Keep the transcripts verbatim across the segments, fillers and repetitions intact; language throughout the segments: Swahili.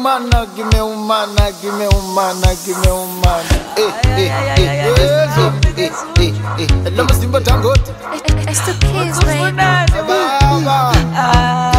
Kimeumana, kimeumana, kimeumana, kimeumana. Eh, eh, eh, eh, eh, eh, eh. Lama Simba Dangote. It's the kids, baby. Baba.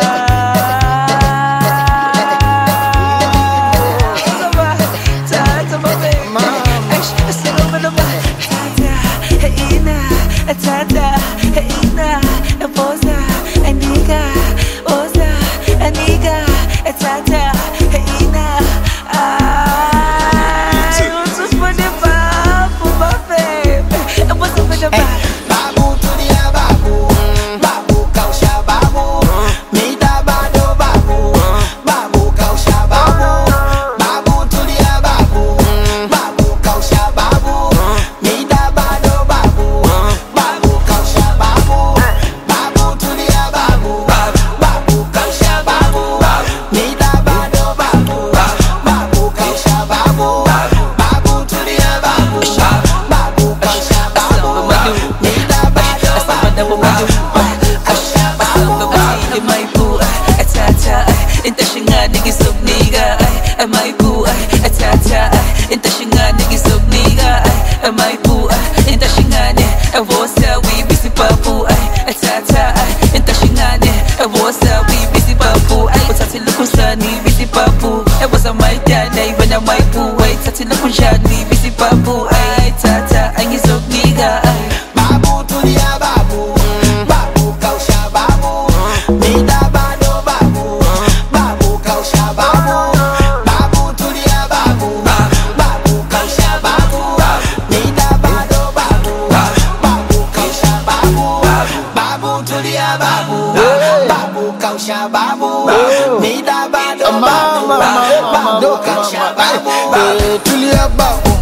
Babu, mida bado babu, bado kausha babu. Tulia babu,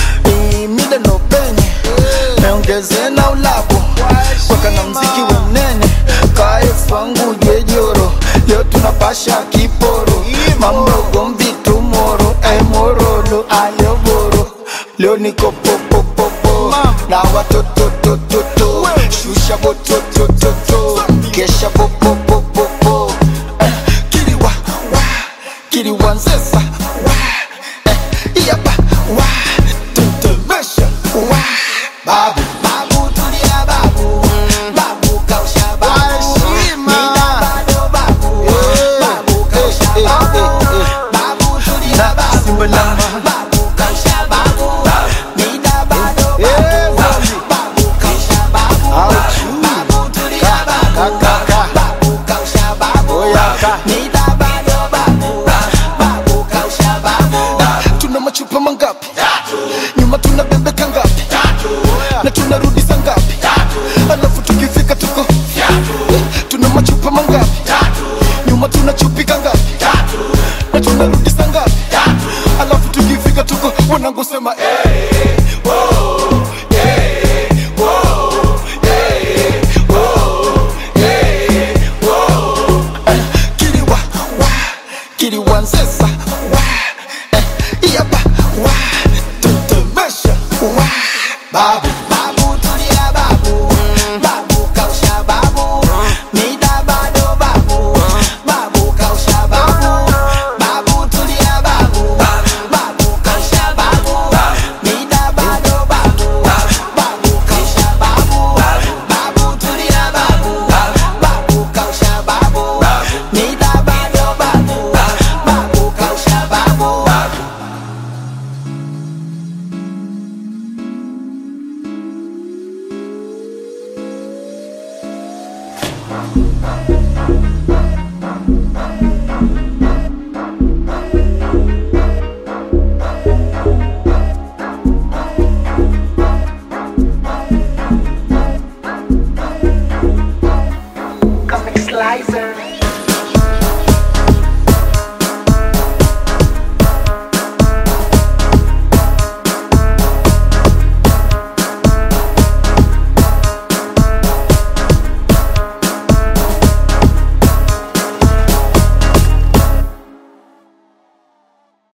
mida no penye, meongeze na ulabu. Waka na mziki wenene, kae fangu jejoro. Leo tunapasha kiporo, mambo gombi tomorrow. Eh morolo, ayo boro. Leo niko popo popo, na watoto to to to. Shusha boto to to to, kesha popo popo. Kiriwanzesa wa eh yapa wa tutemesha wa babu babu tulia babu babu kausha babu mida bado babu babu kausha babu babu tulia babu babu kausha babu mida bado babu babu kausha babu babu tulia babu babu kausha babu mida chupa mangapi? Nyuma tunabebeka ngapi? Na tunarudi saa ngapi? Alafu tukifika tuko tuna machupa mangapi? Nyuma tunachupika ngapi? Na tunarudi saa ngapi? Alafu tukifika tuko wanangu sema eh oh eh oh eh oh eh oh Kiriwa wa Kiriwanzesa wa yapa wa tutemesha wa babu babu tulia babu babu kausha babu mida bado babu babu kausha babu babu tulia babu babu kausha babu mida bado babu babu kausha babu babu tulia babu babu kausha babu mida bado babu babu kausha babu. Bye.